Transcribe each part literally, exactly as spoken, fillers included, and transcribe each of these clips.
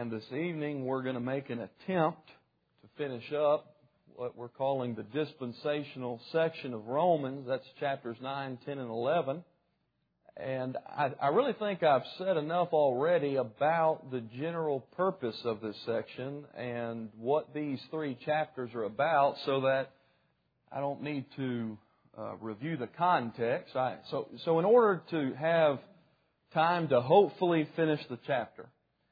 And this evening we're going to make an attempt to finish up what we're calling the dispensational section of Romans. That's chapters nine, ten, and eleven. And I, I really think I've said enough already about the general purpose of this section and what these three chapters are about, so that I don't need to uh, review the context. I, so, so in order to have time to hopefully finish the chapter,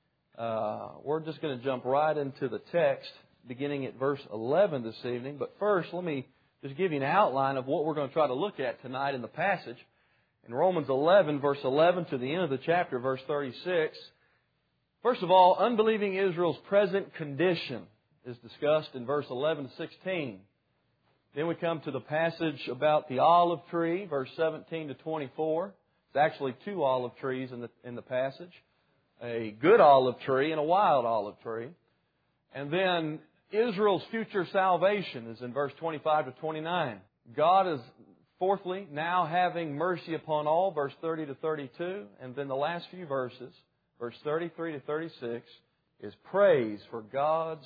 uh, we're just going to jump right into the text, beginning at verse eleven this evening. But first, let me just give you an outline of what we're going to try to look at tonight in the passage. In Romans eleven, verse eleven, to the end of the chapter, verse thirty-six, first of all, unbelieving Israel's present condition is discussed in verse eleven to sixteen. Then we come to the passage about the olive tree, verse seventeen to twenty-four. It's actually two olive trees in the, in the passage. A good olive tree and a wild olive tree. And then Israel's future salvation is in verse twenty-five to twenty-nine. God is, fourthly, now having mercy upon all, verse thirty to thirty-two. And then the last few verses, verse thirty-three to thirty-six, is praise for God's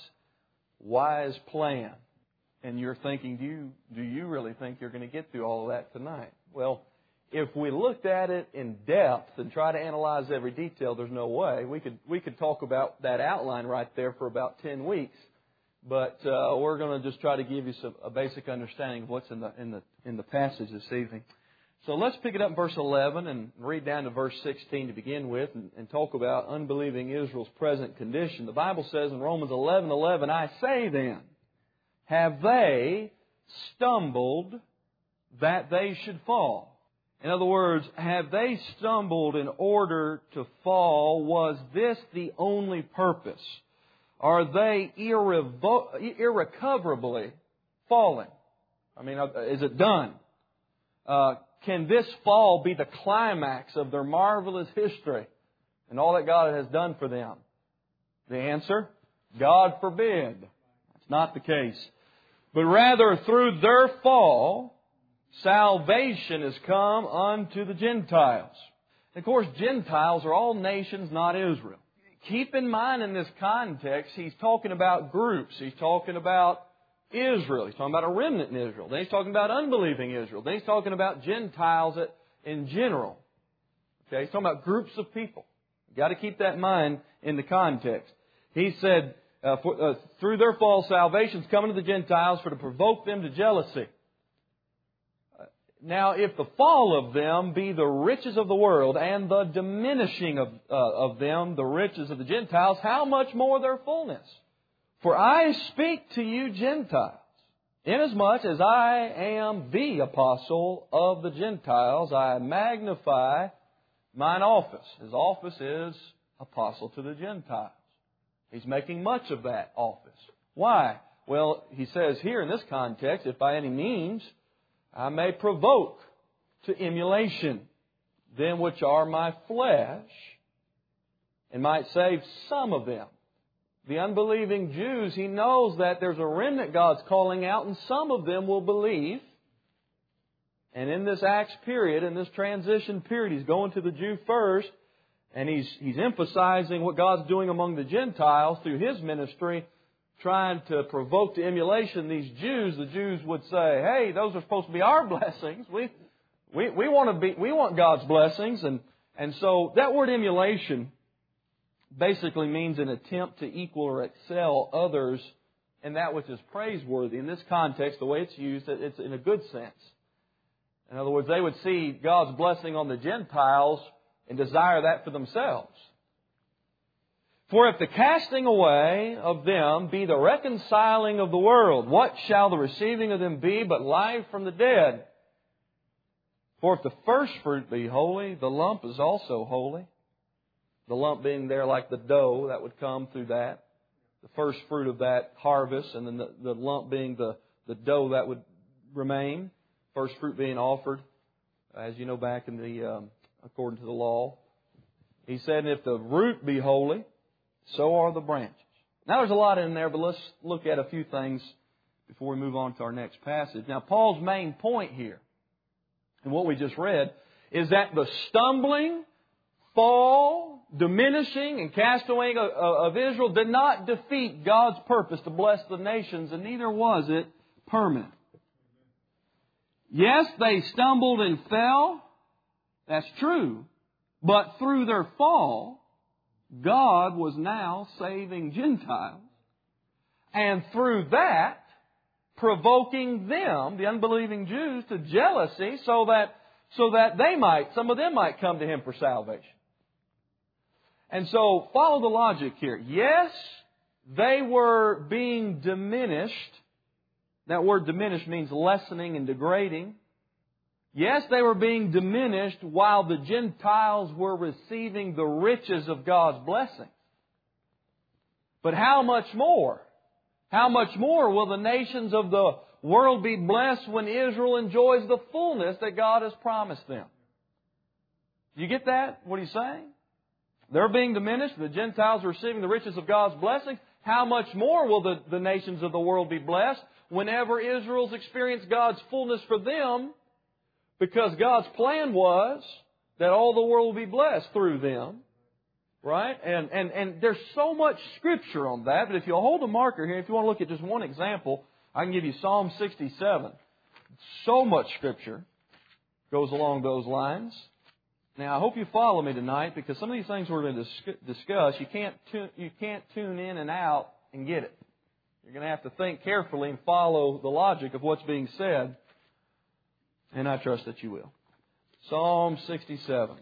wise plan. And you're thinking, do you, do you really think you're going to get through all of that tonight? Well, if we looked at it in depth and try to analyze every detail, there's no way. We could we could talk about that outline right there for about ten weeks. But uh, we're going to just try to give you some, a basic understanding of what's in the in the in the passage this evening. So let's pick it up in verse eleven and read down to verse sixteen to begin with, and, and talk about unbelieving Israel's present condition. The Bible says in Romans eleven eleven, I say then, have they stumbled that they should fall? In other words, have they stumbled in order to fall? Was this the only purpose? Are they irrevo- irrecoverably falling? I mean, is it done? Uh, can this fall be the climax of their marvelous history and all that God has done for them? The answer? God forbid. That's not the case. But rather, through their fall, salvation has come unto the Gentiles. And of course, Gentiles are all nations, not Israel. Keep in mind in this context, he's talking about groups. He's talking about Israel. He's talking about a remnant in Israel. Then he's talking about unbelieving Israel. Then he's talking about Gentiles in general. Okay, he's talking about groups of people. You've got to keep that in mind in the context. He said, uh, for, uh, through their fall, salvation's coming to the Gentiles for to provoke them to jealousy. Now, if the fall of them be the riches of the world and the diminishing of, uh, of them, the riches of the Gentiles, how much more their fullness? For I speak to you Gentiles, inasmuch as I am the apostle of the Gentiles, I magnify mine office. His office is apostle to the Gentiles. He's making much of that office. Why? Well, he says here in this context, if by any means I may provoke to emulation them which are my flesh, and might save some of them. The unbelieving Jews, he knows that there's a remnant God's calling out, and some of them will believe. And in this Acts period, in this transition period, he's going to the Jew first, and he's he's emphasizing what God's doing among the Gentiles through his ministry, trying to provoke to emulation these Jews. The Jews would say, hey, those are supposed to be our blessings. We we we want to be we want God's blessings. And, and so that word emulation basically means an attempt to equal or excel others in that which is praiseworthy. In this context, the way it's used, it's in a good sense. In other words, they would see God's blessing on the Gentiles and desire that for themselves. For if the casting away of them be the reconciling of the world, what shall the receiving of them be but life from the dead? For if the first fruit be holy, the lump is also holy. The lump being there like the dough that would come through that. The first fruit of that harvest, and then the, the lump being the, the dough that would remain. First fruit being offered, as you know, back in the, um, according to the law. He said, if the root be holy, so are the branches. Now there's a lot in there, but let's look at a few things before we move on to our next passage. Now Paul's main point here, and what we just read, is that the stumbling, fall, diminishing and casting away of Israel did not defeat God's purpose to bless the nations, and neither was it permanent. Yes, they stumbled and fell. That's true. But through their fall, God was now saving Gentiles. And through that, provoking them, the unbelieving Jews, to jealousy so that, so that they might, some of them might come to Him for salvation. And so, follow the logic here. Yes, they were being diminished. That word diminished means lessening and degrading. Yes, they were being diminished while the Gentiles were receiving the riches of God's blessing. But how much more? How much more will the nations of the world be blessed when Israel enjoys the fullness that God has promised them? Do you get that? What he's saying? They're being diminished. The Gentiles are receiving the riches of God's blessing. How much more will the, the nations of the world be blessed whenever Israel's experienced God's fullness for them? Because God's plan was that all the world will be blessed through them. Right? And, and, and there's so much Scripture on that. But if you'll hold a marker here, if you want to look at just one example, I can give you Psalm sixty-seven. So much Scripture goes along those lines. Now, I hope you follow me tonight, because some of these things we're going to discuss, you can't tune, you can't tune in and out and get it. You're going to have to think carefully and follow the logic of what's being said. And I trust that you will. Psalm sixty-seven.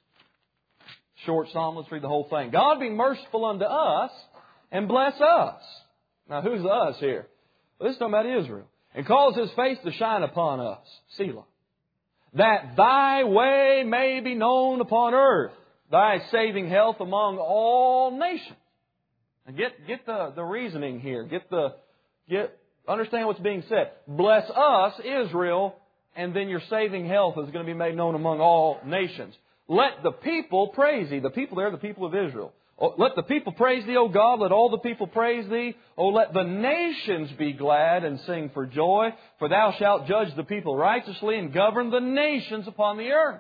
Short psalm, let's read the whole thing. God be merciful unto us and bless us. Now, who's the us here? Well, this is talking about Israel. And cause His face to shine upon us. Selah. That Thy way may be known upon earth, Thy saving health among all nations. Now get, get the, the reasoning here. Get the, get, understand what's being said. Bless us, Israel, and then your saving health is going to be made known among all nations. Let the people praise Thee. The people there are the people of Israel. Oh, let the people praise Thee, O God. Let all the people praise Thee. Oh, let the nations be glad and sing for joy. For Thou shalt judge the people righteously and govern the nations upon the earth.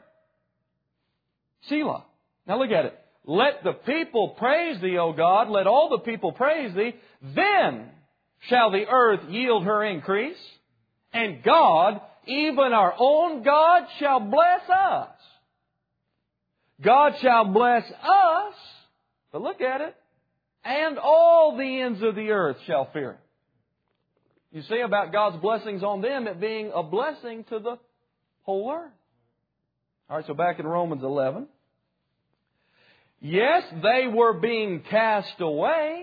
Selah. Now look at it. Let the people praise Thee, O God. Let all the people praise Thee. Then shall the earth yield her increase. And God, even our own God, shall bless us. God shall bless us. But look at it. And all the ends of the earth shall fear Him. You see about God's blessings on them, it being a blessing to the whole earth. All right, so back in Romans eleven. Yes, they were being cast away,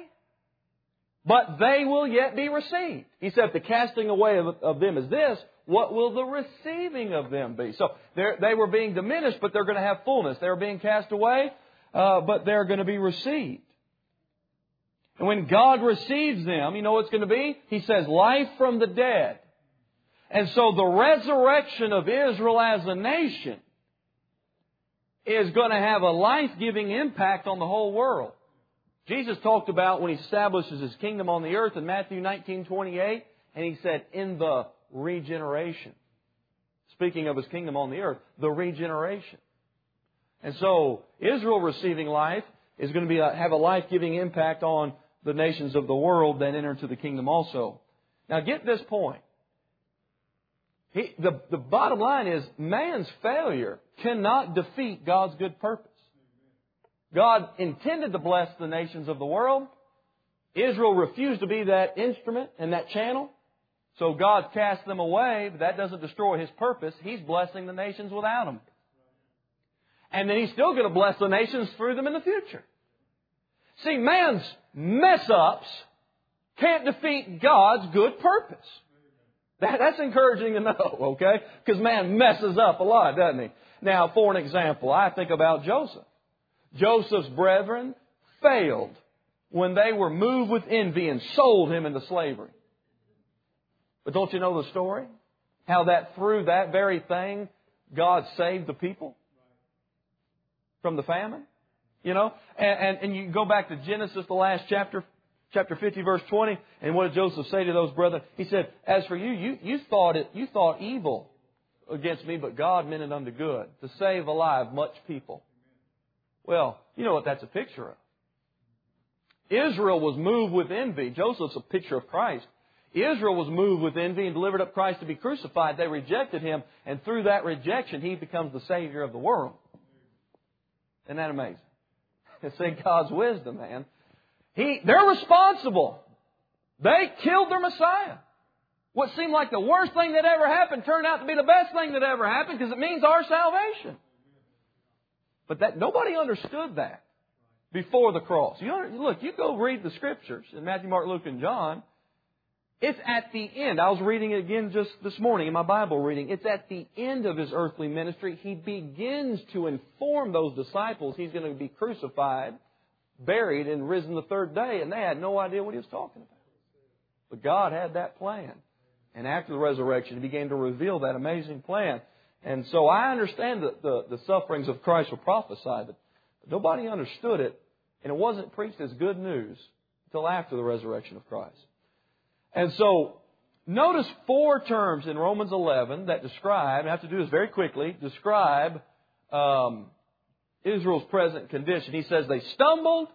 but they will yet be received. He said, if the casting away of, of them is this, what will the receiving of them be? So they were being diminished, but they're going to have fullness. They were being cast away, uh, but they're going to be received. And when God receives them, you know what it's going to be? He says, life from the dead. And so the resurrection of Israel as a nation is going to have a life-giving impact on the whole world. Jesus talked about when He establishes His kingdom on the earth in Matthew nineteen twenty-eight, and He said, in the regeneration. Speaking of His kingdom on the earth, the regeneration. And so, Israel receiving life is going to be a, have a life-giving impact on the nations of the world that enter into the kingdom also. Now get this point. He, the, the bottom line is, man's failure cannot defeat God's good purpose. God intended to bless the nations of the world. Israel refused to be that instrument and that channel. So God cast them away, but that doesn't destroy His purpose. He's blessing the nations without them. And then He's still going to bless the nations through them in the future. See, man's mess-ups can't defeat God's good purpose. That, that's encouraging to know, okay? Because man messes up a lot, doesn't he? Now, for an example, I think about Joseph. Joseph's brethren failed when they were moved with envy and sold him into slavery. But don't you know the story? How that through that very thing, God saved the people from the famine. You know, and, and, and you go back to Genesis, the last chapter, chapter fifty, verse twenty, and what did Joseph say to those brethren? He said, as for you, you, you thought it, you thought evil against me, but God meant it unto good, to save alive much people. Well, you know what that's a picture of. Israel was moved with envy. Joseph's a picture of Christ. Israel was moved with envy and delivered up Christ to be crucified. They rejected Him, and through that rejection, He becomes the Savior of the world. Isn't that amazing? It's in God's wisdom, man. He, they're responsible. They killed their Messiah. What seemed like the worst thing that ever happened turned out to be the best thing that ever happened because it means our salvation. But that nobody understood that before the cross. You know, look, you go read the Scriptures in Matthew, Mark, Luke, and John. It's at the end. I was reading it again just this morning in my Bible reading. It's at the end of His earthly ministry. He begins to inform those disciples He's going to be crucified, buried, and risen the third day. And they had no idea what He was talking about. But God had that plan. And after the resurrection, He began to reveal that amazing plan. And so I understand that the, the sufferings of Christ were prophesied, but nobody understood it, and it wasn't preached as good news until after the resurrection of Christ. And so, notice four terms in Romans eleven that describe, and I have to do this very quickly, describe um, Israel's present condition. He says they stumbled.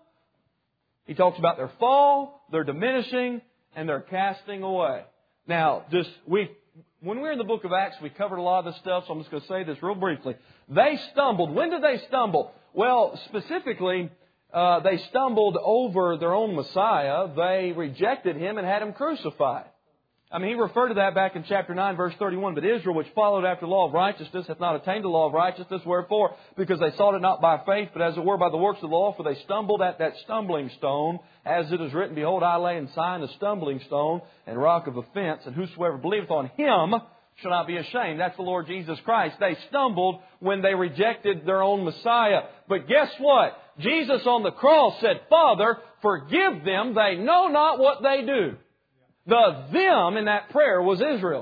He talks about their fall, their diminishing, and their casting away. Now, just we when we were in the book of Acts, we covered a lot of this stuff, so I'm just going to say this real briefly. They stumbled. When did they stumble? Well, specifically, uh, they stumbled over their own Messiah. They rejected Him and had Him crucified. I mean, he referred to that back in chapter nine, verse thirty-one. But Israel, which followed after the law of righteousness, hath not attained the law of righteousness. Wherefore? Because they sought it not by faith, but as it were by the works of the law. For they stumbled at that stumbling stone. As it is written, Behold, I lay in Zion a stumbling stone and rock of offense. And whosoever believeth on Him shall not be ashamed. That's the Lord Jesus Christ. They stumbled when they rejected their own Messiah. But guess what? Jesus on the cross said, Father, forgive them. They know not what they do. The them in that prayer was Israel.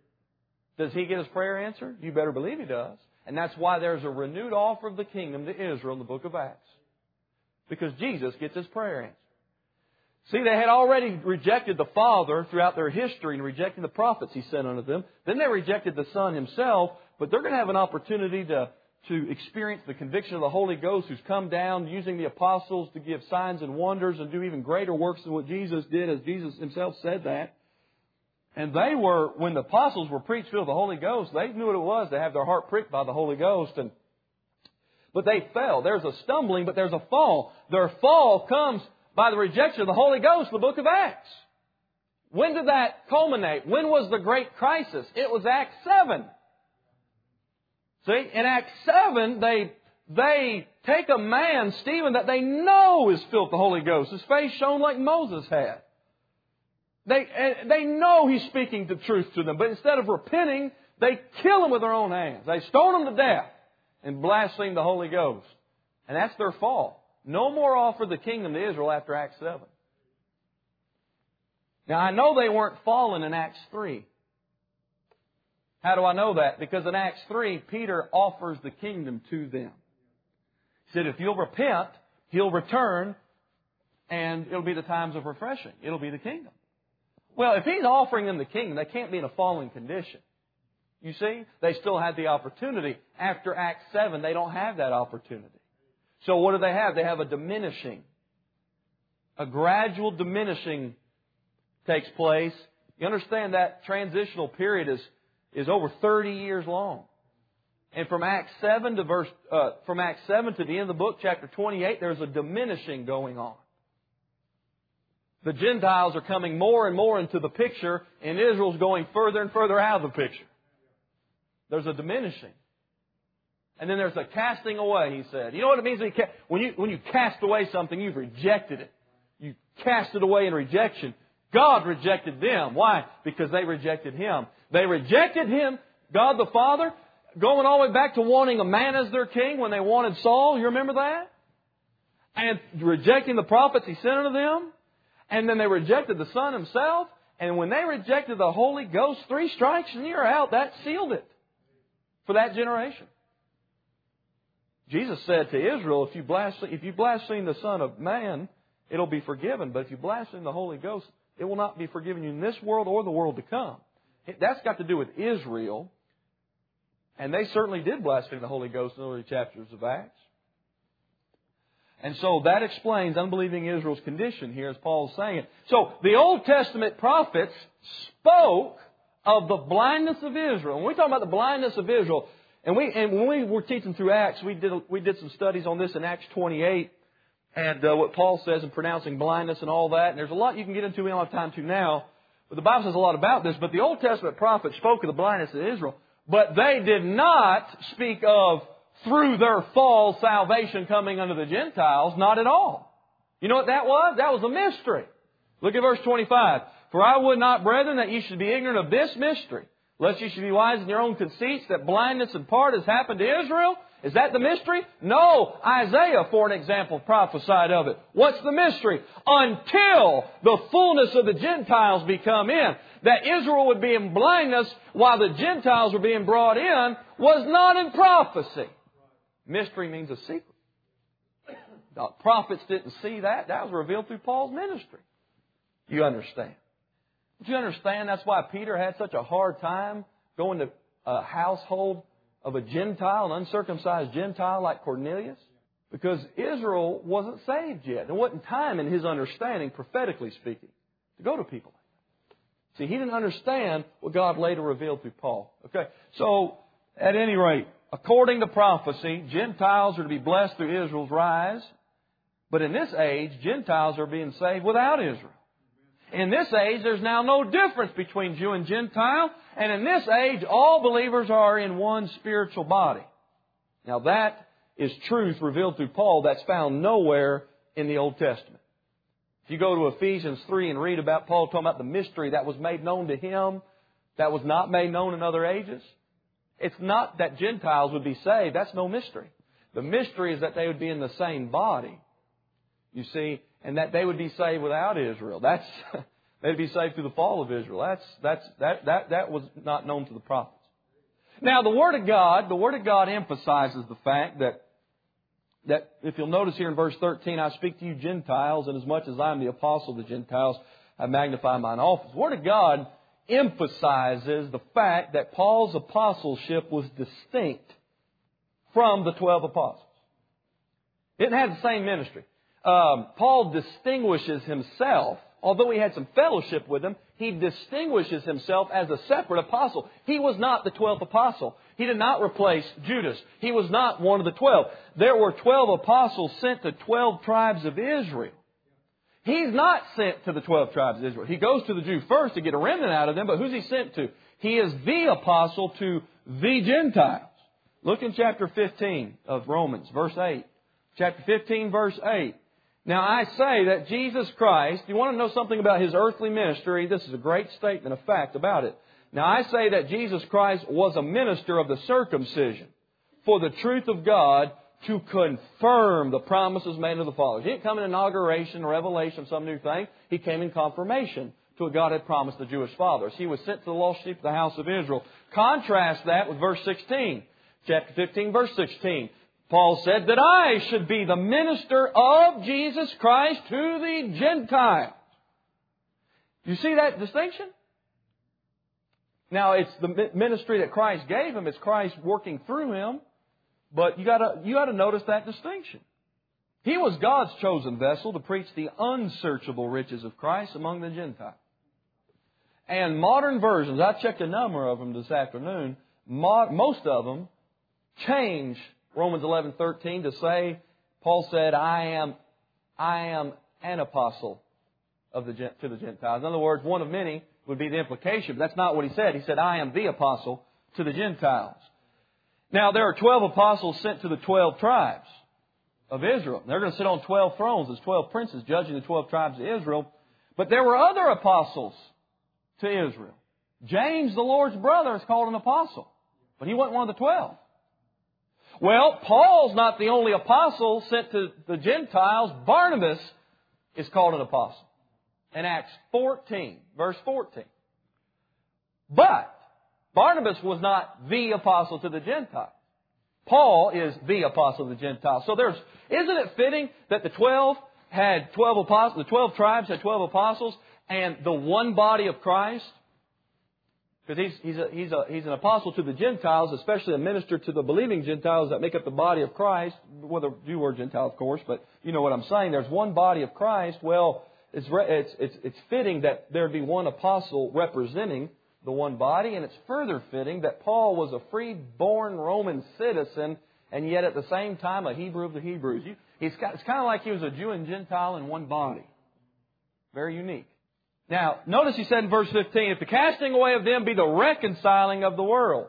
Does He get His prayer answered? You better believe He does. And that's why there's a renewed offer of the kingdom to Israel in the book of Acts. Because Jesus gets His prayer answered. See, they had already rejected the Father throughout their history and rejected the prophets He sent unto them. Then they rejected the Son Himself. But they're going to have an opportunity to, to experience the conviction of the Holy Ghost who's come down using the apostles to give signs and wonders and do even greater works than what Jesus did, as Jesus Himself said that. And they were, when the apostles were preached filled with the Holy Ghost, they knew what it was to have their heart pricked by the Holy Ghost. And But they fell. There's a stumbling, but there's a fall. Their fall comes by the rejection of the Holy Ghost in the book of Acts. When did that culminate? When was the great crisis? It was Acts seven. See, in Acts seven, they, they take a man, Stephen, that they know is filled with the Holy Ghost. His face shone like Moses had. They, they know he's speaking the truth to them. But instead of repenting, they kill him with their own hands. They stone him to death and blaspheme the Holy Ghost. And that's their fall. No more offered the kingdom to Israel after Acts seven. Now, I know they weren't fallen in Acts three. How do I know that? Because in Acts three, Peter offers the kingdom to them. He said, if you'll repent, He'll return, and it'll be the times of refreshing. It'll be the kingdom. Well, if He's offering them the kingdom, they can't be in a fallen condition. You see? They still had the opportunity. After Acts seven, they don't have that opportunity. So what do they have? They have a diminishing. A gradual diminishing takes place. You understand that transitional period is, is over thirty years long. And from Acts seven to verse, uh, from Acts seven to the end of the book, chapter twenty-eight, there's a diminishing going on. The Gentiles are coming more and more into the picture, and Israel's going further and further out of the picture. There's a diminishing. And then there's a casting away, he said. You know what it means when you, ca- when you, when you cast away something, you've rejected it. You cast it away in rejection. God rejected them. Why? Because they rejected Him. They rejected Him, God the Father, going all the way back to wanting a man as their king when they wanted Saul. You remember that? And rejecting the prophets He sent unto them. And then they rejected the Son Himself. And when they rejected the Holy Ghost, three strikes and you're out. That sealed it for that generation. Jesus said to Israel, if you blaspheme, if you blaspheme the Son of Man, it'll be forgiven. But if you blaspheme the Holy Ghost, it will not be forgiven you in this world or the world to come. That's got to do with Israel. And they certainly did blaspheme the Holy Ghost in the early chapters of Acts. And so that explains unbelieving Israel's condition here, as Paul's saying it. So the Old Testament prophets spoke of the blindness of Israel. When we talk about the blindness of Israel, and we and when we were teaching through Acts, we did we did some studies on this in Acts twenty-eight, and uh, what Paul says in pronouncing blindness and all that. And there's a lot you can get into. We don't have time to now, but the Bible says a lot about this. But the Old Testament prophets spoke of the blindness of Israel, but they did not speak of through their fall salvation coming unto the Gentiles. Not at all. You know what that was? That was a mystery. Look at verse twenty-five. For I would not, brethren, that ye should be ignorant of this mystery, lest ye should be wise in your own conceits, that blindness in part has happened to Israel. Is that the mystery? No. Isaiah, for an example, prophesied of it. What's the mystery? Until the fullness of the Gentiles be come in. That Israel would be in blindness while the Gentiles were being brought in was not in prophecy. Mystery means a secret. The prophets didn't see that. That was revealed through Paul's ministry. You understand? Do you understand that's why Peter had such a hard time going to a household of a Gentile, an uncircumcised Gentile like Cornelius? Because Israel wasn't saved yet. There wasn't time in his understanding, prophetically speaking, to go to people like that. See, he didn't understand what God later revealed through Paul. Okay, so at any rate, according to prophecy, Gentiles are to be blessed through Israel's rise. But in this age, Gentiles are being saved without Israel. In this age, there's now no difference between Jew and Gentile. And in this age, all believers are in one spiritual body. Now that is truth revealed through Paul that's found nowhere in the Old Testament. If you go to Ephesians three and read about Paul talking about the mystery that was made known to him, that was not made known in other ages, it's not that Gentiles would be saved. That's no mystery. The mystery is that they would be in the same body. You see, and that they would be saved without Israel. That's they'd be saved through the fall of Israel. That's that's that that that was not known to the prophets. Now the Word of God, the Word of God emphasizes the fact that that if you'll notice here in verse thirteen, I speak to you Gentiles, and as much as I am the apostle of the Gentiles, I magnify mine office. The Word of God emphasizes the fact that Paul's apostleship was distinct from the twelve apostles. It didn't have the same ministry. Um, Paul distinguishes himself, although he had some fellowship with them, he distinguishes himself as a separate apostle. He was not the twelfth apostle. He did not replace Judas. He was not one of the twelve. There were twelve apostles sent to twelve tribes of Israel. He's not sent to the twelve tribes of Israel. He goes to the Jew first to get a remnant out of them, but who's he sent to? He is the apostle to the Gentiles. Look in chapter fifteen of Romans, verse eight. Chapter fifteen, verse eight. Now I say that Jesus Christ, you want to know something about His earthly ministry? This is a great statement of fact about it. Now I say that Jesus Christ was a minister of the circumcision for the truth of God to confirm the promises made to the fathers. He didn't come in inauguration, revelation, some new thing. He came in confirmation to what God had promised the Jewish fathers. He was sent to the lost sheep of the house of Israel. Contrast that with verse sixteen. Chapter fifteen, verse sixteen. Paul said that I should be the minister of Jesus Christ to the Gentiles. You see that distinction? Now, it's the ministry that Christ gave him. It's Christ working through him. But you gotta, you gotta notice that distinction. He was God's chosen vessel to preach the unsearchable riches of Christ among the Gentiles. And modern versions, I checked a number of them this afternoon, most of them change Romans eleven thirteen to say, Paul said, I am, I am an apostle of the, to the Gentiles. In other words, one of many would be the implication. But that's not what he said. He said, I am the apostle to the Gentiles. Now, there are twelve apostles sent to the twelve tribes of Israel. They're going to sit on twelve thrones as twelve princes judging the twelve tribes of Israel. But there were other apostles to Israel. James, the Lord's brother, is called an apostle. But he wasn't one of the twelve. Well, Paul's not the only apostle sent to the Gentiles. Barnabas is called an apostle in Acts fourteen, verse fourteen. But Barnabas was not the apostle to the Gentiles. Paul is the apostle to the Gentiles. So there's, isn't it fitting that the twelve had twelve apostles, the twelve tribes had twelve apostles, and the one body of Christ Because he's, he's, a, he's, a, he's an apostle to the Gentiles, especially a minister to the believing Gentiles that make up the body of Christ, whether Jew or Gentile, of course, but you know what I'm saying. There's one body of Christ. Well, it's, it's, it's, it's fitting that there be one apostle representing the one body, and it's further fitting that Paul was a free-born Roman citizen, and yet at the same time a Hebrew of the Hebrews. He's got, it's kind of like he was a Jew and Gentile in one body. Very unique. Now, notice he said in verse fifteen, if the casting away of them be the reconciling of the world.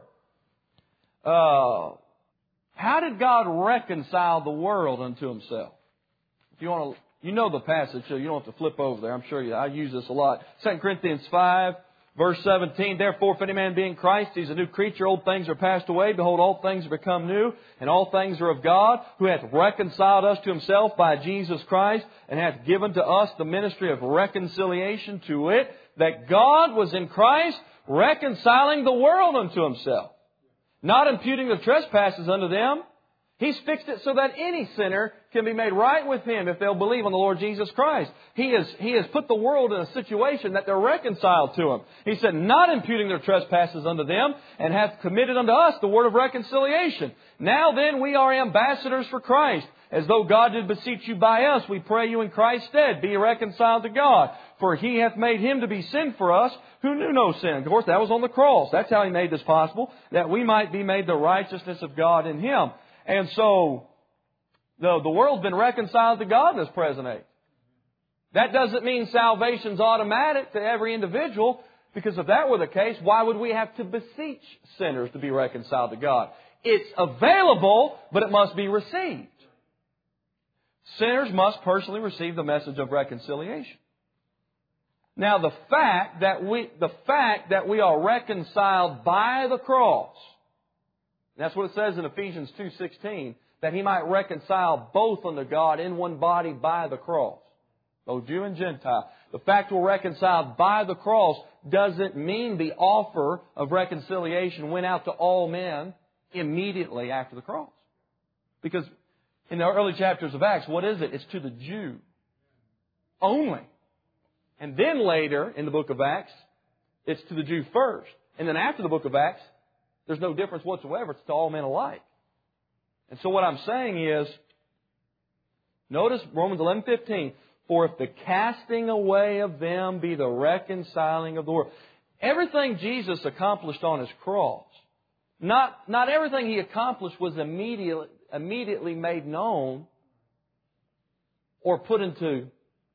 Uh, how did God reconcile the world unto Himself? If you want to, you know the passage, so you don't have to flip over there. I'm sure you, I use this a lot. Second Corinthians five, verse seventeen, therefore if any man be in Christ, he's a new creature. Old things are passed away. Behold, all things have become new. And all things are of God, who hath reconciled us to Himself by Jesus Christ, and hath given to us the ministry of reconciliation, to it, that God was in Christ reconciling the world unto Himself, not imputing the trespasses unto them. He's fixed it so that any sinner can be made right with Him if they'll believe on the Lord Jesus Christ. He has, he has put the world in a situation that they're reconciled to Him. He said, not imputing their trespasses unto them, and hath committed unto us the word of reconciliation. Now then we are ambassadors for Christ, as though God did beseech you by us. We pray you in Christ's stead, be reconciled to God. For He hath made Him to be sin for us, who knew no sin. Of course, that was on the cross. That's how He made this possible, that we might be made the righteousness of God in Him. And so, the, the world's been reconciled to God in this present age. That doesn't mean salvation's automatic to every individual, because if that were the case, why would we have to beseech sinners to be reconciled to God? It's available, but it must be received. Sinners must personally receive the message of reconciliation. Now, the fact that we, the fact that we are reconciled by the cross, that's what it says in Ephesians two sixteen, that He might reconcile both unto God in one body by the cross, both Jew and Gentile. The fact we're reconciled by the cross doesn't mean the offer of reconciliation went out to all men immediately after the cross. Because in the early chapters of Acts, what is it? It's to the Jew only. And then later in the book of Acts, it's to the Jew first. And then after the book of Acts, there's no difference whatsoever. It's to all men alike. And so what I'm saying is, notice Romans eleven fifteen, for if the casting away of them be the reconciling of the world. Everything Jesus accomplished on His cross, not, not everything He accomplished was immediately, immediately made known or put into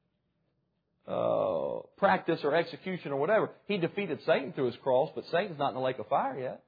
uh, practice or execution or whatever. He defeated Satan through His cross, but Satan's not in the lake of fire yet.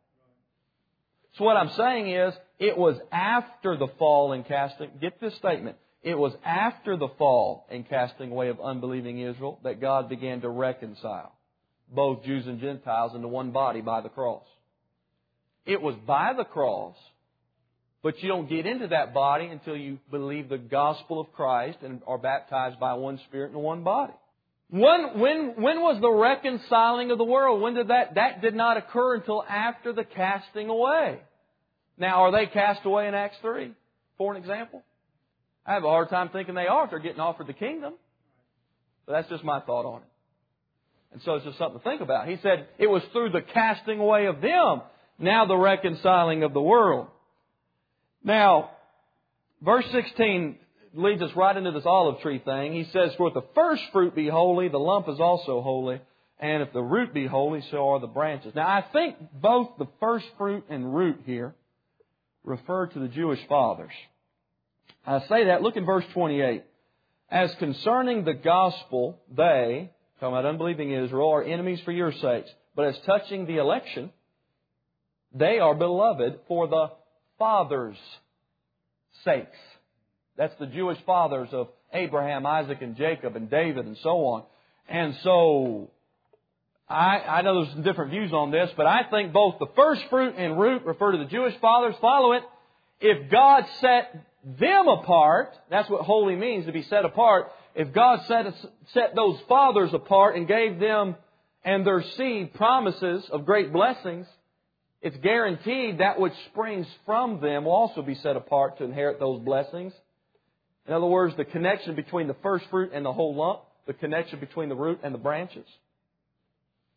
So what I'm saying is, it was after the fall and casting, get this statement, it was after the fall and casting away of unbelieving Israel that God began to reconcile both Jews and Gentiles into one body by the cross. It was by the cross, but you don't get into that body until you believe the gospel of Christ and are baptized by one Spirit in one body. When, when, when was the reconciling of the world? When did that? That did not occur until after the casting away. Now, are they cast away in Acts three, for an example? I have a hard time thinking they are if they're getting offered the kingdom. But that's just my thought on it. And so it's just something to think about. He said it was through the casting away of them, now the reconciling of the world. Now, verse sixteen leads us right into this olive tree thing. He says, for if the first fruit be holy, the lump is also holy. And if the root be holy, so are the branches. Now, I think both the first fruit and root here refer to the Jewish fathers. I say that, look in verse twenty-eight. As concerning the gospel, they, talking about unbelieving Israel, are enemies for your sakes. But as touching the election, they are beloved for the fathers' sakes. That's the Jewish fathers of Abraham, Isaac, and Jacob, and David, and so on. And so, I, I know there's some different views on this, but I think both the first fruit and root refer to the Jewish fathers. Follow it. If God set them apart, that's what holy means, to be set apart. If God set, set those fathers apart and gave them and their seed promises of great blessings, it's guaranteed that which springs from them will also be set apart to inherit those blessings. In other words, the connection between the first fruit and the whole lump, the connection between the root and the branches.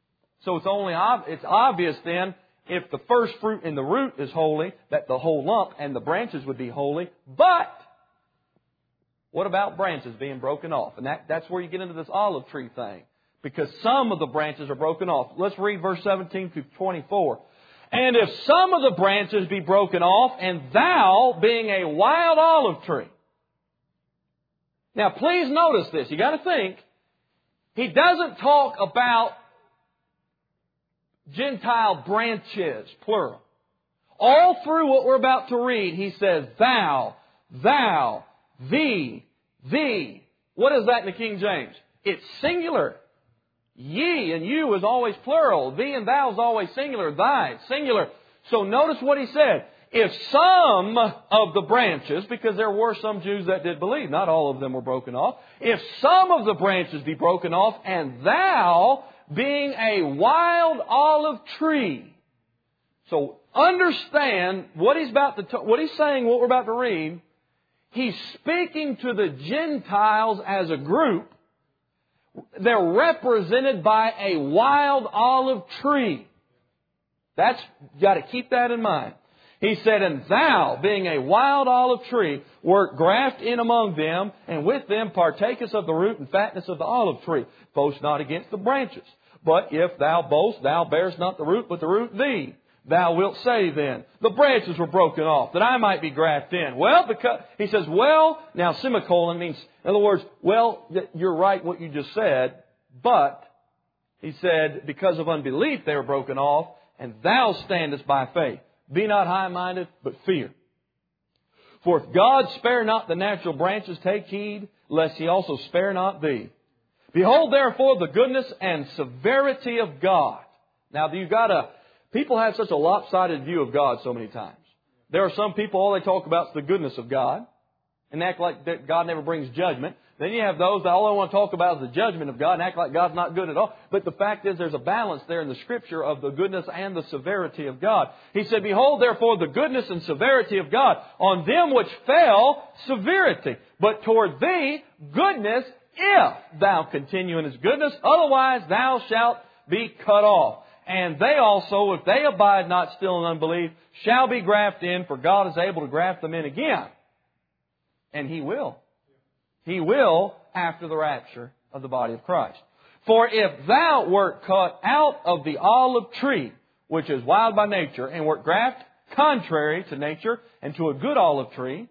So it's only ob- it's obvious then, if the first fruit in the root is holy, that the whole lump and the branches would be holy. But what about branches being broken off? And that, that's where you get into this olive tree thing. Because some of the branches are broken off. Let's read verse seventeen through twenty-four. And if some of the branches be broken off, and thou, being a wild olive tree. Now please notice this. You got to think. He doesn't talk about Gentile branches, plural. All through what we're about to read, he says, thou, thou, thee, thee. What is that in the King James? It's singular. Ye and you is always plural. Thee and thou is always singular. Thy, singular. So notice what he said. If some of the branches, because there were some Jews that did believe, not all of them were broken off. If some of the branches be broken off, and thou, being a wild olive tree. So understand what he's about to, t- what he's saying, what we're about to read. He's speaking to the Gentiles as a group. They're represented by a wild olive tree. That's, you got to keep that in mind. He said, and thou, being a wild olive tree, wert grafted in among them, and with them partakest of the root and fatness of the olive tree. Boast not against the branches. But if thou boast, thou bearest not the root, but the root thee. Thou wilt say then, the branches were broken off, that I might be grafted in. Well, because he says, well, now semicolon means, in other words, well, you're right what you just said, but, he said, because of unbelief they were broken off, and thou standest by faith. Be not high-minded, but fear. For if God spare not the natural branches, take heed, lest He also spare not thee. Behold, therefore, the goodness and severity of God. Now, you've got to, people have such a lopsided view of God so many times. There are some people, all they talk about is the goodness of God, and act like that God never brings judgment. Then you have those that all they want to talk about is the judgment of God and act like God's not good at all. But the fact is there's a balance there in the Scripture of the goodness and the severity of God. He said, behold, therefore, the goodness and severity of God. On them which fell, severity. But toward thee, goodness, if thou continue in His goodness. Otherwise, thou shalt be cut off. And they also, if they abide not still in unbelief, shall be grafted in, for God is able to graft them in again. And He will. He will after the rapture of the body of Christ. For if thou wert cut out of the olive tree, which is wild by nature, and wert grafted contrary to nature and to a good olive tree,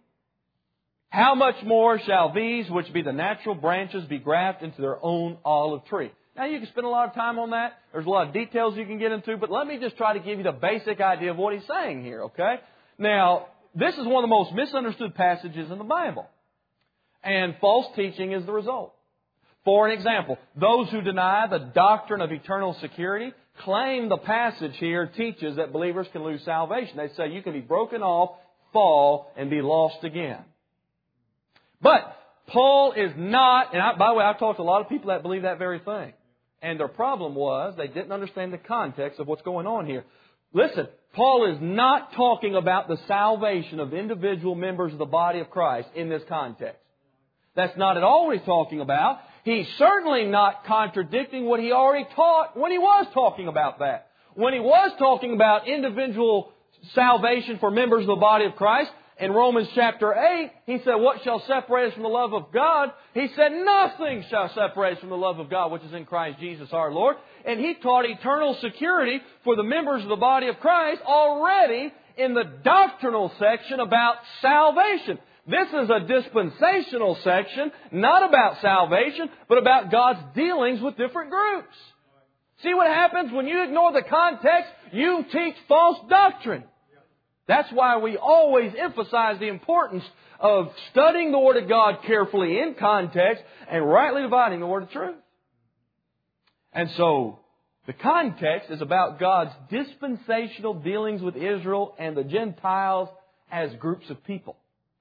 how much more shall these, which be the natural branches, be grafted into their own olive tree? Now, you can spend a lot of time on that. There's a lot of details you can get into, but let me just try to give you the basic idea of what he's saying here, okay? Now, this is one of the most misunderstood passages in the Bible. And false teaching is the result. For an example, those who deny the doctrine of eternal security claim the passage here teaches that believers can lose salvation. They say you can be broken off, fall, and be lost again. But Paul is not, and I, by the way, I've talked to a lot of people that believe that very thing. And their problem was they didn't understand the context of what's going on here. Listen, Paul is not talking about the salvation of individual members of the body of Christ in this context. That's not at all what he's talking about. He's certainly not contradicting what he already taught when he was talking about that. When he was talking about individual salvation for members of the body of Christ, in Romans chapter eight, he said, what shall separate us from the love of God? He said, nothing shall separate us from the love of God, which is in Christ Jesus our Lord. And he taught eternal security for the members of the body of Christ already in the doctrinal section about salvation. This is a dispensational section, not about salvation, but about God's dealings with different groups. See what happens when you ignore the context? You teach false doctrine. That's why we always emphasize the importance of studying the Word of God carefully in context and rightly dividing the Word of truth. And so, the context is about God's dispensational dealings with Israel and the Gentiles as groups of people.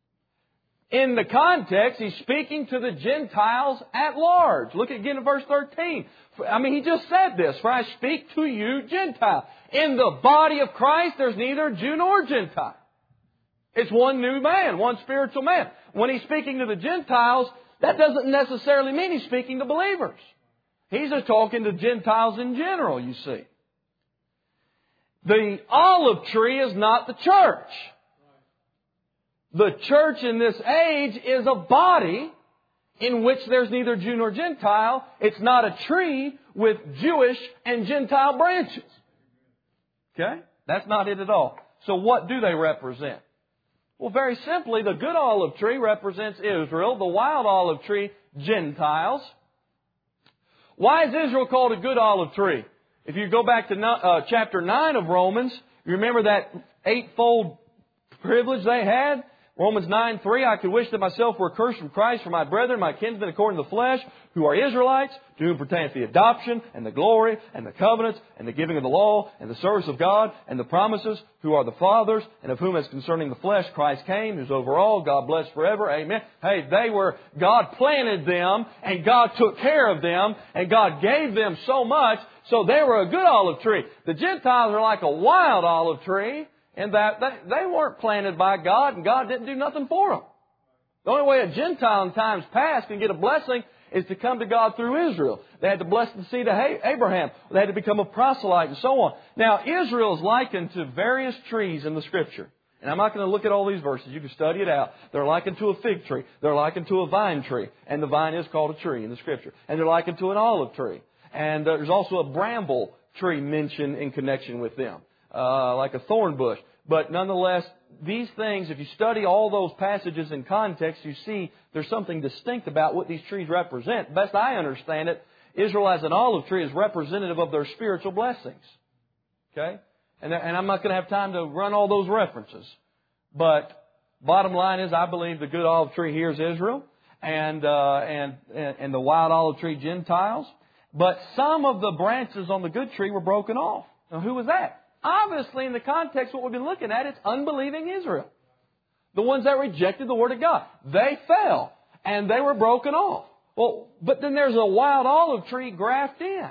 In the context, he's speaking to the Gentiles at large. Look again at verse thirteen. I mean, he just said this, for I speak to you, Gentile. In the body of Christ, there's neither Jew nor Gentile. It's one new man, one spiritual man. When he's speaking to the Gentiles, that doesn't necessarily mean he's speaking to believers. He's just talking to Gentiles in general, you see. The olive tree is not the church. The church in this age is a body in which there's neither Jew nor Gentile. It's not a tree with Jewish and Gentile branches. Okay? That's not it at all. So what do they represent? Well, very simply, the good olive tree represents Israel. The wild olive tree, Gentiles. Why is Israel called a good olive tree? If you go back to uh, chapter nine of Romans, you remember that eightfold privilege they had? Romans nine three, I could wish that myself were cursed from Christ for my brethren, my kinsmen according to the flesh, who are Israelites, to whom pertaineth the adoption, and the glory, and the covenants, and the giving of the law, and the service of God, and the promises, who are the fathers, and of whom as concerning the flesh Christ came, who's over all, God bless forever, amen. Hey, they were, God planted them, and God took care of them, and God gave them so much, so they were a good olive tree. The Gentiles are like a wild olive tree, and that they, they weren't planted by God, and God didn't do nothing for them. The only way a Gentile in times past can get a blessing is to come to God through Israel. They had to bless the seed of Abraham. They had to become a proselyte and so on. Now, Israel is likened to various trees in the Scripture. And I'm not going to look at all these verses. You can study it out. They're likened to a fig tree. They're likened to a vine tree. And the vine is called a tree in the Scripture. And they're likened to an olive tree. And uh, there's also a bramble tree mentioned in connection with them. Uh, like a thorn bush. But nonetheless, these things, if you study all those passages in context, you see there's something distinct about what these trees represent. Best I understand it, Israel as an olive tree is representative of their spiritual blessings. Okay? And, and I'm not going to have time to run all those references. But bottom line is, I believe the good olive tree here is Israel, and, uh, and, and the wild olive tree, Gentiles. But some of the branches on the good tree were broken off. Now, who was that? Obviously, in the context, what we've been looking at, it's unbelieving Israel. The ones that rejected the Word of God. They fell, and they were broken off. Well, but then there's a wild olive tree grafted in.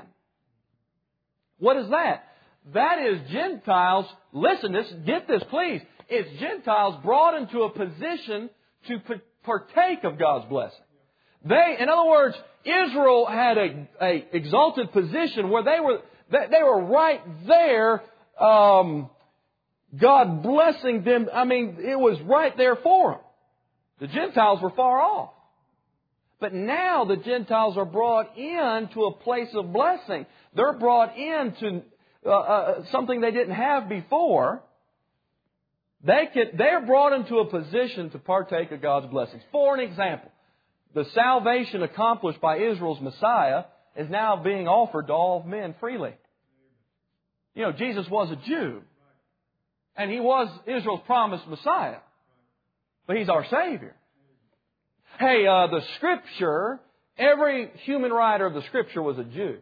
What is that? That is Gentiles, listen, this, get this please. It's Gentiles brought into a position to partake of God's blessing. They, in other words, Israel had a, a exalted position where they were, they were right there. Um, God blessing them. I mean, it was right there for them. The Gentiles were far off. But now the Gentiles are brought into a place of blessing. They're brought into uh, uh, something they didn't have before. They can, they're brought into a position to partake of God's blessings. For an example, the salvation accomplished by Israel's Messiah is now being offered to all men freely. You know, Jesus was a Jew. And He was Israel's promised Messiah. But He's our Savior. Hey, uh, the Scripture, every human writer of the Scripture was a Jew.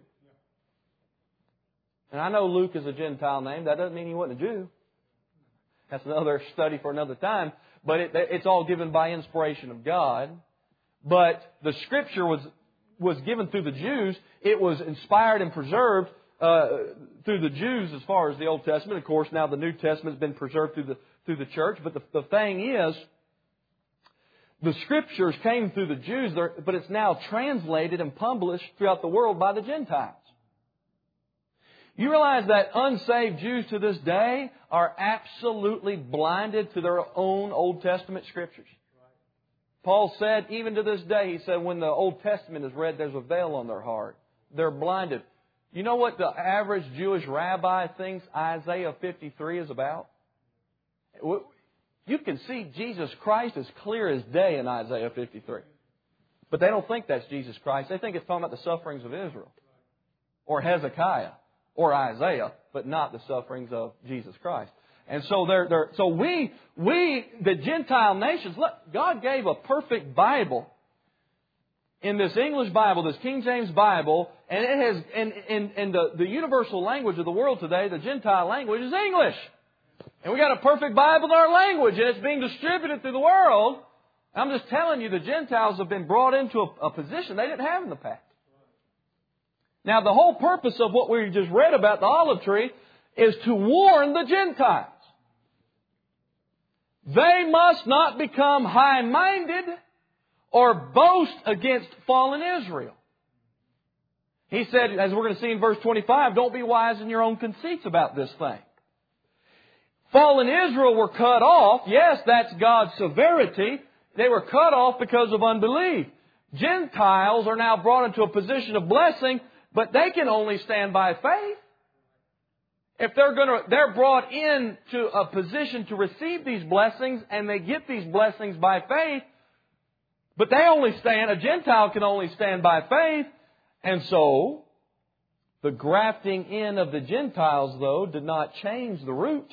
And I know Luke is a Gentile name. That doesn't mean he wasn't a Jew. That's another study for another time. But it, it's all given by inspiration of God. But the Scripture was, was given through the Jews. It was inspired and preserved Uh, through the Jews as far as the Old Testament. Of course, now the New Testament has been preserved through the through the church. But the, the thing is, the Scriptures came through the Jews, but it's now translated and published throughout the world by the Gentiles. You realize that unsaved Jews to this day are absolutely blinded to their own Old Testament Scriptures. Paul said, even to this day, he said, when the Old Testament is read, there's a veil on their heart. They're blinded. You know what the average Jewish rabbi thinks Isaiah fifty-three is about? You can see Jesus Christ as clear as day in Isaiah fifty-three. But they don't think that's Jesus Christ. They think it's talking about the sufferings of Israel. Or Hezekiah. Or Isaiah. But not the sufferings of Jesus Christ. And so they're, they're, so we, we, the Gentile nations, look, God gave a perfect Bible in this English Bible, this King James Bible, and it has, and, and, and the, the universal language of the world today, the Gentile language, is English. And we got a perfect Bible in our language, and it's being distributed through the world. I'm just telling you, the Gentiles have been brought into a, a position they didn't have in the past. Now, the whole purpose of what we just read about the olive tree is to warn the Gentiles. They must not become high-minded or boast against fallen Israel. He said, as we're going to see in verse twenty-five, don't be wise in your own conceits about this thing. Fallen Israel were cut off. Yes, that's God's severity. They were cut off because of unbelief. Gentiles are now brought into a position of blessing, but they can only stand by faith. If they're going to, they're brought into a position to receive these blessings, and they get these blessings by faith, but they only stand, a Gentile can only stand by faith. And so, the grafting in of the Gentiles, though, did not change the root.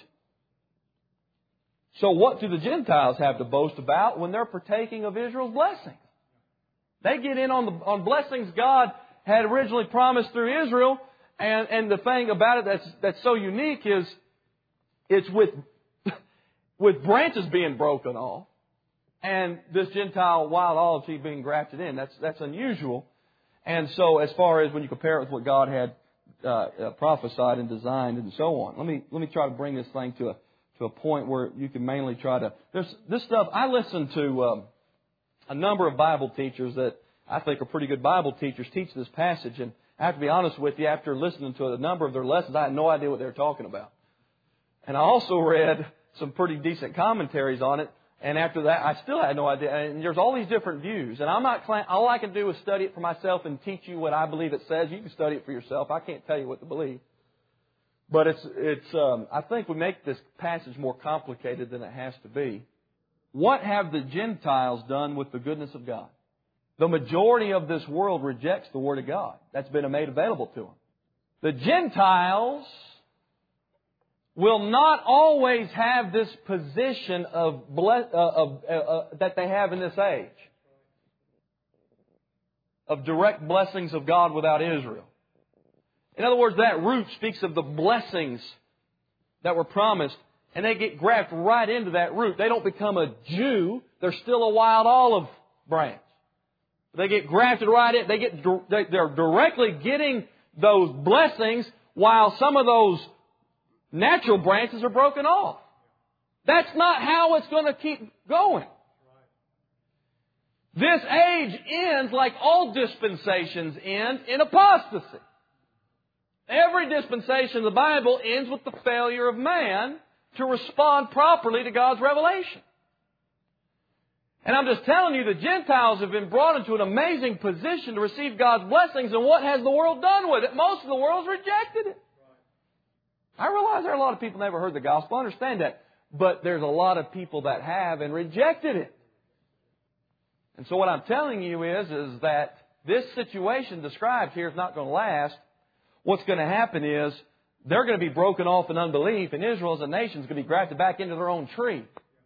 So what do the Gentiles have to boast about when they're partaking of Israel's blessings? They get in on the on blessings God had originally promised through Israel. And, and the thing about it that's, that's so unique is it's with, with branches being broken off and this Gentile wild olive tree being grafted in. That's, that's unusual. And so as far as when you compare it with what God had uh, uh, prophesied and designed and so on. Let me, let me try to bring this thing to a, to a point where you can mainly try to... There's this stuff, I listen to um, a number of Bible teachers that I think are pretty good Bible teachers teach this passage, and I have to be honest with you, after listening to a number of their lessons, I had no idea what they were talking about. And I also read some pretty decent commentaries on it, and after that, I still had no idea. And there's all these different views, and I'm not. All I can do is study it for myself and teach you what I believe it says. You can study it for yourself. I can't tell you what to believe. But it's it's. Um, I think we make this passage more complicated than it has to be. What have the Gentiles done with the goodness of God? The majority of this world rejects the Word of God that's been made available to them. The Gentiles will not always have this position of, bless, uh, of uh, uh, that they have in this age of direct blessings of God without Israel. In other words, that root speaks of the blessings that were promised, and they get grafted right into that root. They don't become a Jew; they're still a wild olive branch. They get grafted right in. They get, they're directly getting those blessings while some of those natural branches are broken off. That's not how it's going to keep going. This age ends like all dispensations end in apostasy. Every dispensation of the Bible ends with the failure of man to respond properly to God's revelation. And I'm just telling you, the Gentiles have been brought into an amazing position to receive God's blessings, and what has the world done with it? Most of the world's rejected it. I realize there are a lot of people who never heard the gospel. I understand that. But there's a lot of people that have and rejected it. And so what I'm telling you is, is that this situation described here is not going to last. What's going to happen is they're going to be broken off in unbelief, and Israel as a nation is going to be grafted back into their own tree.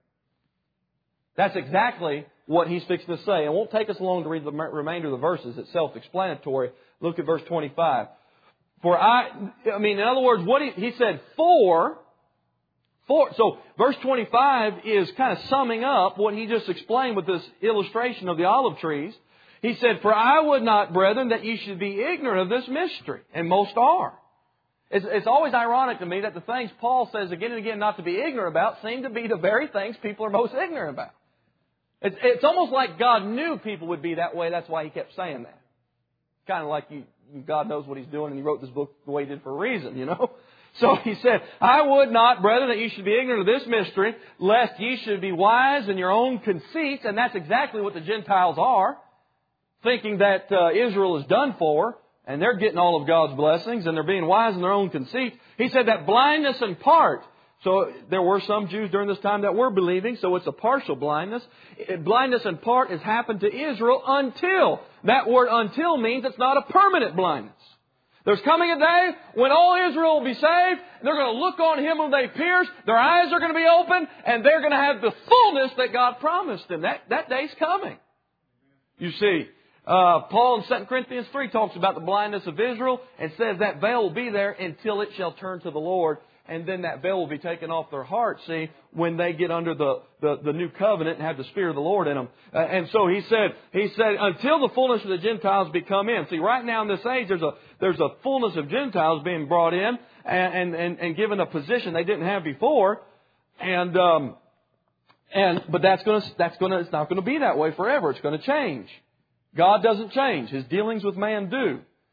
That's exactly what he's fixing to say. It won't take us long to read the remainder of the verses. It's self-explanatory. Look at verse twenty-five. For I, I mean, in other words, what he, he said, for, for, so verse twenty-five is kind of summing up what he just explained with this illustration of the olive trees. He said, for I would not, brethren, that ye should be ignorant of this mystery. And most are. It's, it's always ironic to me that the things Paul says again and again not to be ignorant about seem to be the very things people are most ignorant about. It's, it's almost like God knew people would be that way. That's why He kept saying that. Kind of like you, God knows what He's doing, and He wrote this book the way He did for a reason, you know. So He said, I would not, brethren, that ye should be ignorant of this mystery, lest ye should be wise in your own conceits. And that's exactly what the Gentiles are, thinking that uh, Israel is done for, and they're getting all of God's blessings, and they're being wise in their own conceit. He said that blindness in part. So there were some Jews during this time that were believing, so it's a partial blindness. Blindness in part has happened to Israel until. That word until means it's not a permanent blindness. There's coming a day when all Israel will be saved. They're going to look on Him whom they pierced. Their eyes are going to be open, and they're going to have the fullness that God promised them. That, that day's coming. You see, uh, Paul in Second Corinthians three talks about the blindness of Israel and says that veil will be there until it shall turn to the Lord. And then that veil will be taken off their heart, see, when they get under the, the, the new covenant and have the Spirit of the Lord in them. Uh, and so he said, he said, until the fullness of the Gentiles be come in. See, right now in this age, there's a, there's a fullness of Gentiles being brought in and, and, and given a position they didn't have before. And, um, and, but that's going to, that's going to, it's not going to be that way forever. It's going to change. God doesn't change. His dealings with man do.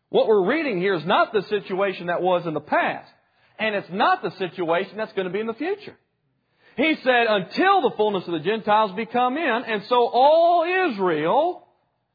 What we're reading here is not the situation that was in the past. And it's not the situation that's going to be in the future. He said, until the fullness of the Gentiles be come in, and so all Israel,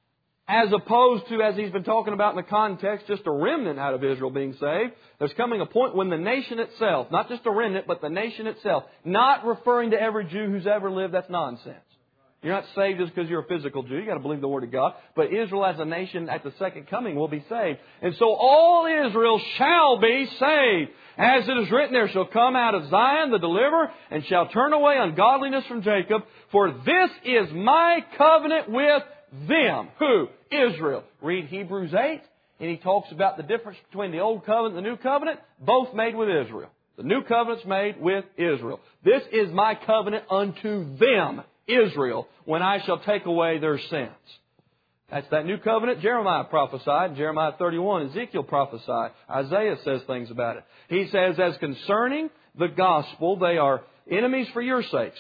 as opposed to, as he's been talking about in the context, just a remnant out of Israel being saved, there's coming a point when the nation itself, not just a remnant, but the nation itself, not referring to every Jew who's ever lived, that's nonsense. You're not saved just because you're a physical Jew. You've got to believe the Word of God. But Israel as a nation at the second coming will be saved. And so all Israel shall be saved. As it is written, there shall come out of Zion the deliverer, and shall turn away ungodliness from Jacob. For this is my covenant with them. Who? Israel. Read Hebrews eight, and he talks about the difference between the Old Covenant and the New Covenant, both made with Israel. The New Covenant's made with Israel. This is my covenant unto them, Israel, when I shall take away their sins. That's that new covenant Jeremiah prophesied. Jeremiah thirty-one, Ezekiel prophesied. Isaiah says things about it. He says, as concerning the gospel, they are enemies for your sakes.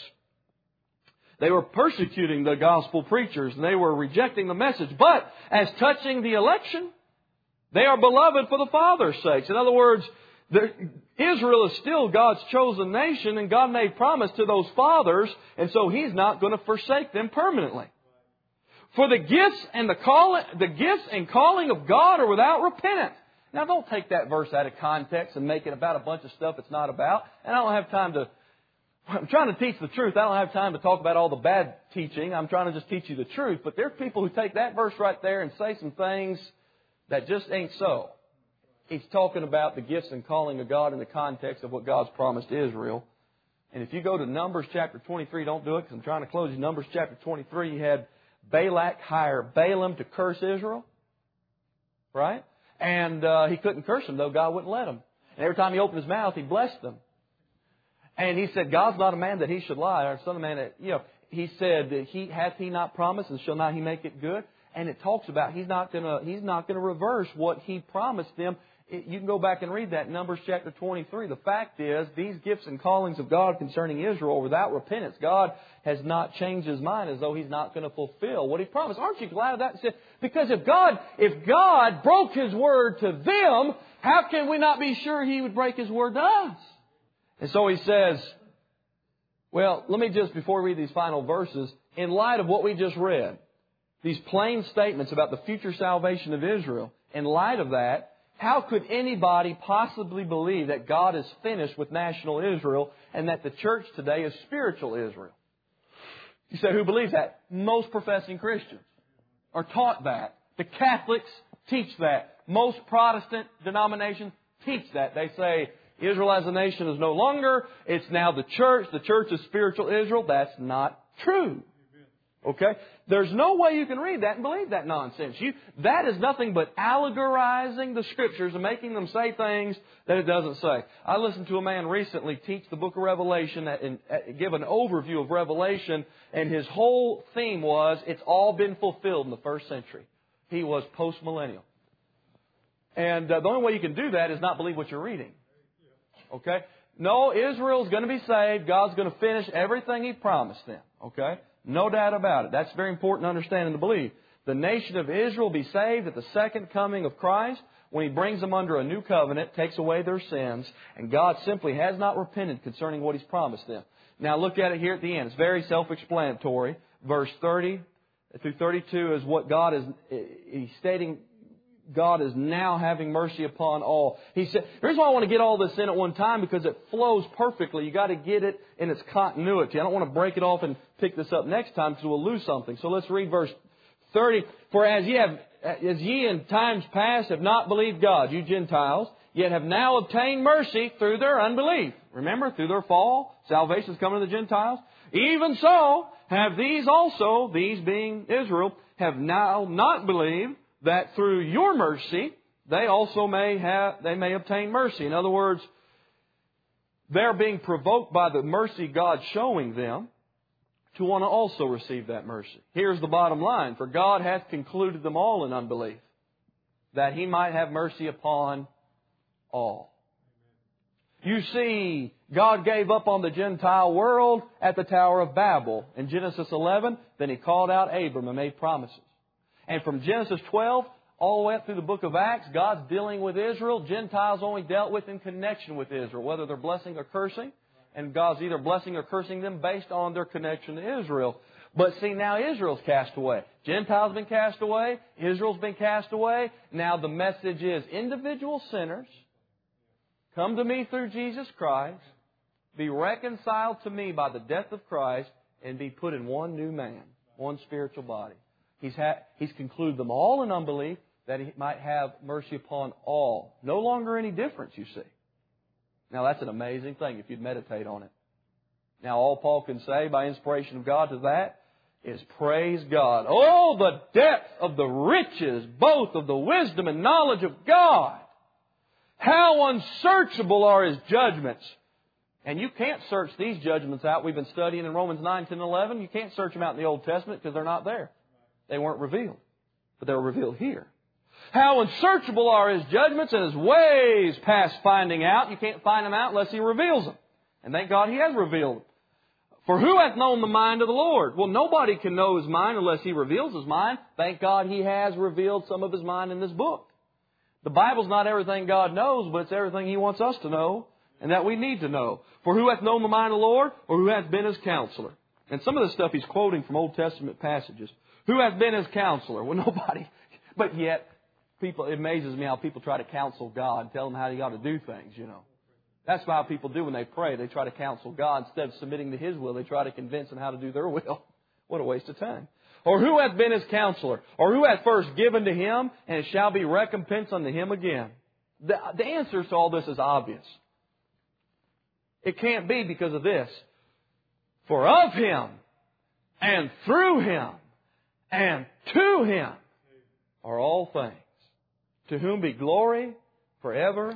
They were persecuting the gospel preachers, and they were rejecting the message. But as touching the election, they are beloved for the Father's sakes. In other words, the, Israel is still God's chosen nation, and God made promise to those fathers, and so He's not going to forsake them permanently. For the gifts and the calling, the gifts and calling of God are without repentance. Now, don't take that verse out of context and make it about a bunch of stuff it's not about. And I don't have time to. I'm trying to teach the truth. I don't have time to talk about all the bad teaching. I'm trying to just teach you the truth. But there are people who take that verse right there and say some things that just ain't so. He's talking about the gifts and calling of God in the context of what God's promised to Israel. And if you go to Numbers chapter twenty-three, don't do it because I'm trying to close you. Numbers chapter twenty-three, you had Balak hire Balaam to curse Israel. Right? And uh, he couldn't curse him, though God wouldn't let him. And every time he opened his mouth, he blessed them. And he said, God's not a man that he should lie, or son of man that, you know, he said, he hath he not promised, and shall not he make it good? And it talks about he's not going to he's not going to reverse what he promised them. It, you can go back and read that in Numbers chapter twenty-three. The fact is, these gifts and callings of God concerning Israel without repentance, God has not changed His mind as though He's not going to fulfill what He promised. Aren't you glad of that? Because if God, if God broke His word to them, how can we not be sure He would break His word to us? And so He says, well, let me just, before we read these final verses, in light of what we just read, these plain statements about the future salvation of Israel, in light of that, how could anybody possibly believe that God is finished with national Israel and that the church today is spiritual Israel? You say, who believes that? Most professing Christians are taught that. The Catholics teach that. Most Protestant denominations teach that. They say Israel as a nation is no longer. It's now the church. The church is spiritual Israel. That's not true. Okay? There's no way you can read that and believe that nonsense. You, that is nothing but allegorizing the Scriptures and making them say things that it doesn't say. I listened to a man recently teach the book of Revelation and give an overview of Revelation, and his whole theme was, it's all been fulfilled in the first century. He was post-millennial. And uh, the only way you can do that is not believe what you're reading. Okay? No, Israel's going to be saved. God's going to finish everything He promised them. Okay? No doubt about it. That's very important to understand and to believe. The nation of Israel will be saved at the second coming of Christ when He brings them under a new covenant, takes away their sins, and God simply has not repented concerning what He's promised them. Now look at it here at the end. It's very self-explanatory. Verse thirty through thirty-two is what God is He's stating. God is now having mercy upon all. He said, the reason why I want to get all this in at one time, because it flows perfectly. You got to get it in its continuity. I don't want to break it off and pick this up next time because we'll lose something. So let's read verse thirty. For as ye have, as ye in times past have not believed God, you Gentiles, yet have now obtained mercy through their unbelief. Remember, through their fall, salvation is coming to the Gentiles. Even so, have these also, these being Israel, have now not believed, that through your mercy, they also may have, they may obtain mercy. In other words, they're being provoked by the mercy God's showing them to want to also receive that mercy. Here's the bottom line. For God hath concluded them all in unbelief, that He might have mercy upon all. You see, God gave up on the Gentile world at the Tower of Babel. In Genesis eleven, then He called out Abram and made promises. And from Genesis twelve all the way up through the book of Acts, God's dealing with Israel. Gentiles only dealt with in connection with Israel, whether they're blessing or cursing. And God's either blessing or cursing them based on their connection to Israel. But see, now Israel's cast away. Gentiles have been cast away. Israel's been cast away. Now the message is, individual sinners, come to me through Jesus Christ, be reconciled to me by the death of Christ, and be put in one new man, one spiritual body. He's, ha- he's concluded them all in unbelief, that He might have mercy upon all. No longer any difference, you see. Now that's an amazing thing if you'd meditate on it. Now all Paul can say by inspiration of God to that is, praise God. Oh, the depth of the riches, both of the wisdom and knowledge of God. How unsearchable are His judgments. And you can't search these judgments out. We've been studying in Romans nine, ten, and eleven. You can't search them out in the Old Testament because they're not there. They weren't revealed. But they're revealed here. How unsearchable are His judgments and His ways past finding out. You can't find them out unless He reveals them. And thank God He has revealed them. For who hath known the mind of the Lord? Well, nobody can know His mind unless He reveals His mind. Thank God He has revealed some of His mind in this book. The Bible's not everything God knows, but it's everything He wants us to know and that we need to know. For who hath known the mind of the Lord, or who hath been His counselor? And some of the stuff he's quoting from Old Testament passages. Who hath been His counselor? Well, nobody. But yet, people, it amazes me how people try to counsel God, tell Him how He ought to do things, you know. That's how people do when they pray. They try to counsel God. Instead of submitting to His will, they try to convince Him how to do their will. What a waste of time. Or who hath been His counselor? Or who hath first given to Him, and it shall be recompense unto Him again? The, the answer to all this is obvious. It can't be because of this. For of Him, and through Him, and to Him are all things, to whom be glory forever.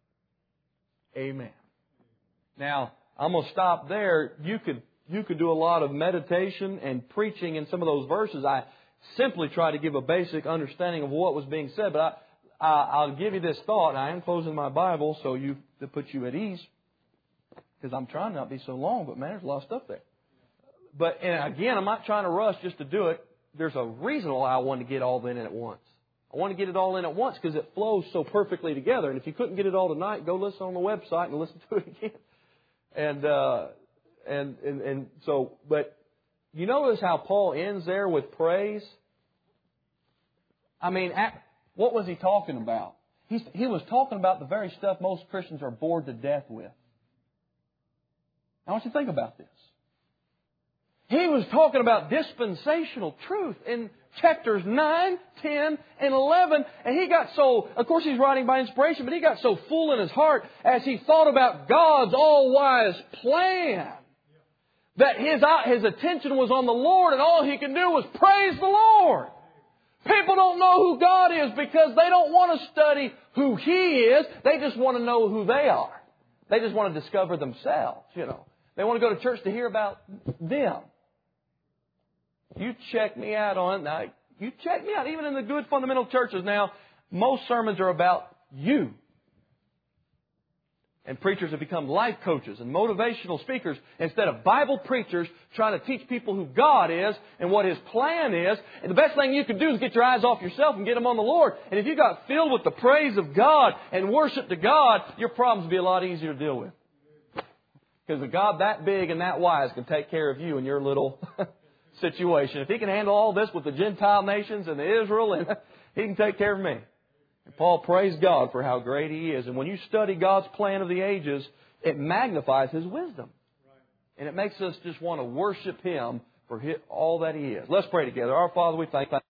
Amen. Now, I'm going to stop there. You could you could do a lot of meditation and preaching in some of those verses. I simply try to give a basic understanding of what was being said, but I, I, I'll give you this thought. I am closing my Bible so you to put you at ease, because I'm trying not to be so long, but man, there's a lot of stuff there. But and again, I'm not trying to rush just to do it. There's a reason why I want to get all in at once. I want to get it all in at once because it flows so perfectly together. And if you couldn't get it all tonight, go listen on the website and listen to it again. And uh, and and and so, but you notice how Paul ends there with praise. I mean, at, what was he talking about? He he was talking about the very stuff most Christians are bored to death with. I want you to think about this. He was talking about dispensational truth in chapters nine, ten, and eleven. And he got so, of course he's writing by inspiration, but he got so full in his heart as he thought about God's all-wise plan that his, his attention was on the Lord, and all he could do was praise the Lord. People don't know who God is because they don't want to study who He is. They just want to know who they are. They just want to discover themselves, you know. They want to go to church to hear about them. You check me out on it. Now, you check me out. Even in the good fundamental churches now, most sermons are about you. And preachers have become life coaches and motivational speakers instead of Bible preachers trying to teach people who God is and what His plan is. And the best thing you can do is get your eyes off yourself and get them on the Lord. And if you got filled with the praise of God and worship to God, your problems will be a lot easier to deal with. Because a God that big and that wise can take care of you in your little situation. If He can handle all this with the Gentile nations and the Israel, and He can take care of me. And Paul praised God for how great He is. And when you study God's plan of the ages, it magnifies His wisdom. And it makes us just want to worship Him for all that He is. Let's pray together. Our Father, we thank you.